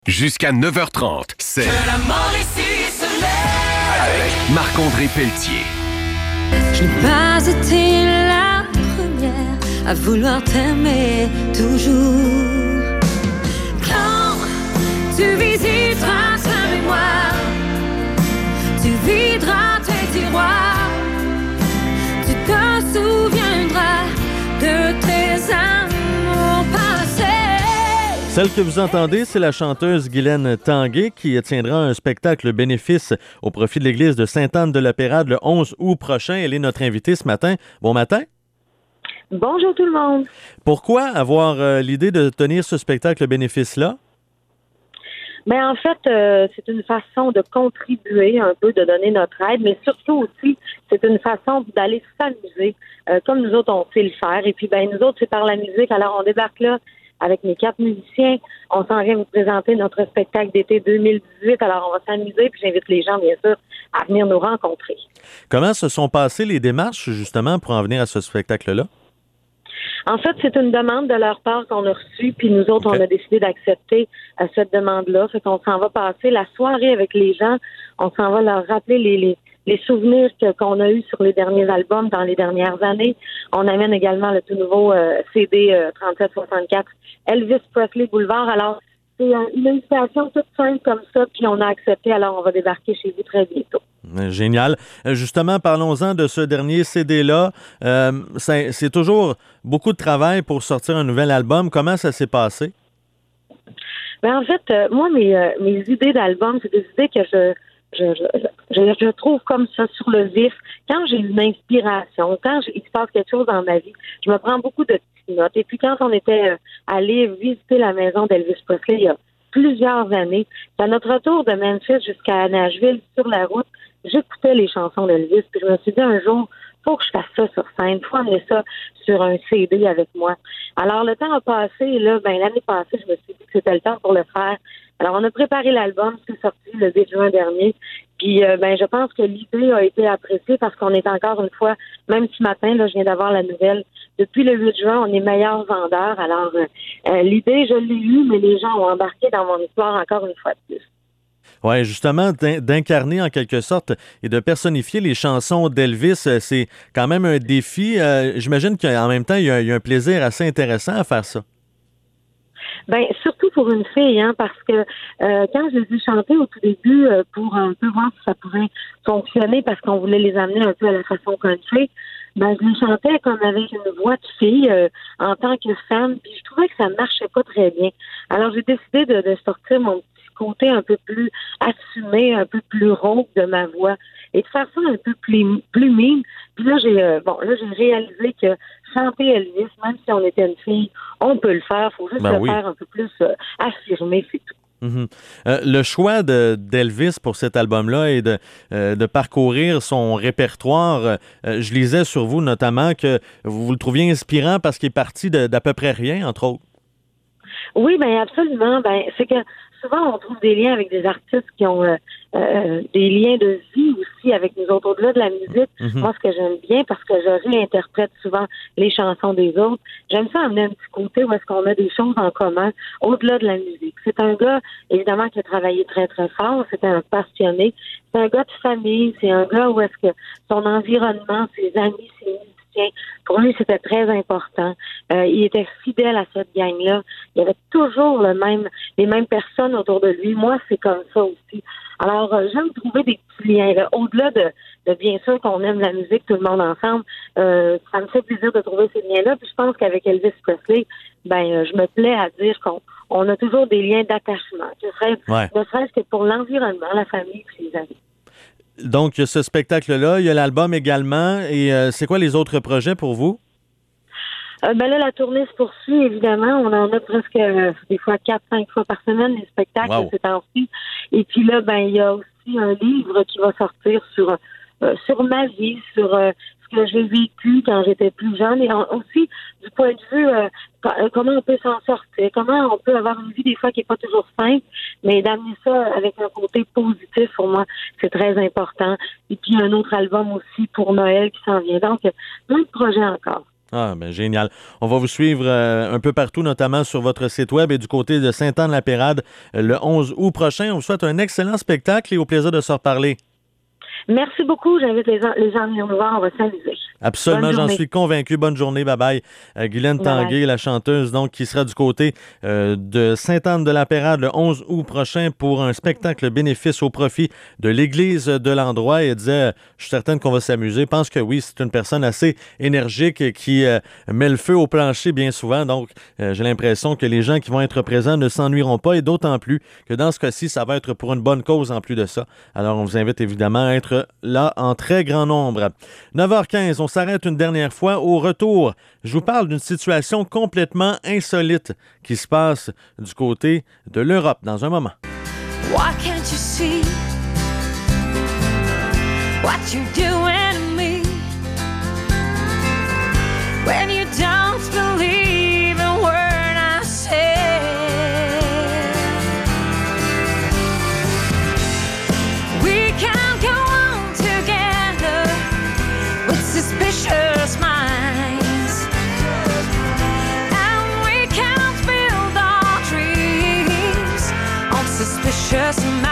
Jusqu'à 9h30, c'est avec Marc-André Pelletier. Je n'ai pas été la première à vouloir t'aimer toujours. Quand tu visiteras ta mémoire, tu videras tes tiroirs, tu te souviendras de tes amours passés. Celle que vous entendez, c'est la chanteuse Guylaine Tanguay qui tiendra un spectacle bénéfice au profit de l'église de Sainte-Anne-de-la-Pérade le 11 août prochain. Elle est notre invitée ce matin. Bon matin. Bonjour tout le monde. Pourquoi avoir l'idée de tenir ce spectacle bénéfice-là? Ben en fait, c'est une façon de contribuer un peu, de donner notre aide, mais surtout aussi, c'est une façon d'aller s'amuser, comme nous autres, on sait le faire. Et puis, ben nous autres, c'est par la musique. Alors, on débarque là avec mes 4 musiciens. On s'en vient vous présenter notre spectacle d'été 2018. Alors, on va s'amuser, puis j'invite les gens, bien sûr, à venir nous rencontrer. Comment se sont passées les démarches, justement, pour en venir à ce spectacle-là? En fait, c'est une demande de leur part qu'on a reçue, puis nous autres, on a décidé d'accepter cette demande-là. Fait qu'on s'en va passer la soirée avec les gens. On s'en va leur rappeler les souvenirs qu'on a eus sur les derniers albums dans les dernières années. On amène également le tout nouveau CD 3764 Elvis Presley Boulevard. Alors, c'est une invitation toute simple comme ça, puis on a accepté. Alors, on va débarquer chez vous très bientôt. Génial. Justement, parlons-en de ce dernier CD-là. C'est toujours beaucoup de travail pour sortir un nouvel album. Comment ça s'est passé? Ben en fait, moi, mes idées d'album, c'est des idées que je trouve comme ça sur le vif. Quand j'ai une inspiration, il se passe quelque chose dans ma vie, je me prends beaucoup de petites notes. Et puis quand on était allé visiter la maison d'Elvis Presley il y a plusieurs années, à notre retour de Memphis jusqu'à Nashville, sur la route, j'écoutais les chansons d'Elvis, puis je me suis dit un jour, faut que je fasse ça sur scène, faut amener ça sur un CD avec moi. Alors, le temps a passé, et là, l'année passée, je me suis dit que c'était le temps pour le faire. Alors, on a préparé l'album, c'est sorti le 10 juin dernier, puis je pense que l'idée a été appréciée parce qu'on est encore une fois, même ce matin, là, je viens d'avoir la nouvelle, depuis le 8 juin, on est meilleurs vendeurs. Alors, l'idée, je l'ai eue, mais les gens ont embarqué dans mon histoire encore une fois de plus. Oui, justement, d'incarner en quelque sorte et de personnifier les chansons d'Elvis, c'est quand même un défi. J'imagine qu'en même temps, il y a un plaisir assez intéressant à faire ça. Ben surtout pour une fille, hein, parce que quand je les ai chantées au tout début pour un peu voir si ça pouvait fonctionner, parce qu'on voulait les amener un peu à la façon country, je les chantais comme avec une voix de fille en tant que femme, puis je trouvais que ça marchait pas très bien. Alors j'ai décidé de sortir mon petit côté un peu plus assumé, un peu plus rauque de ma voix et de faire ça un peu plus mime. Puis là, j'ai réalisé que chanter Elvis, même si on était une fille, on peut le faire. Il faut juste faire un peu plus affirmé, c'est tout. Mm-hmm. Le choix d'Elvis pour cet album-là est de parcourir son répertoire. Je lisais sur vous notamment que vous le trouviez inspirant parce qu'il est parti d'à peu près rien, entre autres. Oui, absolument. C'est que souvent, on trouve des liens avec des artistes qui ont des liens de vie aussi avec nous autres, au-delà de la musique. Mm-hmm. Moi, ce que j'aime bien, parce que je réinterprète souvent les chansons des autres, j'aime ça amener un petit côté où est-ce qu'on a des choses en commun, au-delà de la musique. C'est un gars, évidemment, qui a travaillé très, très fort. C'était un passionné. C'est un gars de famille. C'est un gars où est-ce que son environnement, ses amis, ses musiciens, pour lui, c'était très important. Il était fidèle à cette gang-là. Il y avait toujours les mêmes personnes autour de lui. Moi, c'est comme ça aussi. Alors, j'aime trouver des petits liens. Là. Au-delà de bien sûr qu'on aime la musique, tout le monde ensemble, ça me fait plaisir de trouver ces liens-là. Puis je pense qu'avec Elvis Presley, je me plais à dire qu'on a toujours des liens d'attachement. Ne serait-ce que pour l'environnement, la famille et les amis. Donc, il y a ce spectacle-là, il y a l'album également. Et c'est quoi les autres projets pour vous? Là, la tournée se poursuit, évidemment. On en a presque des fois 4-5 fois par semaine, les spectacles, ces temps-ci. Et puis là, il y a aussi un livre qui va sortir sur ma vie, sur ce que j'ai vécu quand j'étais plus jeune, et aussi du point de vue comment on peut s'en sortir, comment on peut avoir une vie des fois qui n'est pas toujours simple, mais d'amener ça avec un côté positif, pour moi, c'est très important. Et puis un autre album aussi pour Noël qui s'en vient. Donc, plein de projets encore. Ah, ben génial. On va vous suivre un peu partout, notamment sur votre site web et du côté de Sainte-Anne-la-Pérade le 11 août prochain. On vous souhaite un excellent spectacle et au plaisir de se reparler. Merci beaucoup. J'invite les gens à venir nous voir. On va s'amuser. Absolument, j'en suis convaincu. Bonne journée. Bye-bye. Guylaine Tanguay, la chanteuse, donc, qui sera du côté de Sainte-Anne-de-la-Pérade le 11 août prochain pour un spectacle bénéfice au profit de l'église de l'endroit. Et elle disait, je suis certaine qu'on va s'amuser. Je pense que oui, c'est une personne assez énergique qui met le feu au plancher bien souvent. Donc, j'ai l'impression que les gens qui vont être présents ne s'ennuieront pas et d'autant plus que dans ce cas-ci, ça va être pour une bonne cause en plus de ça. Alors, on vous invite évidemment à être là en très grand nombre. 9h15, on s'arrête une dernière fois. Au retour, je vous parle d'une situation complètement insolite qui se passe du côté de l'Europe dans un moment. Why can't you see what you're doing to me when you don't believe a word I say? We can't go on together with suspicious minds, and we can't build our dreams on suspicious minds.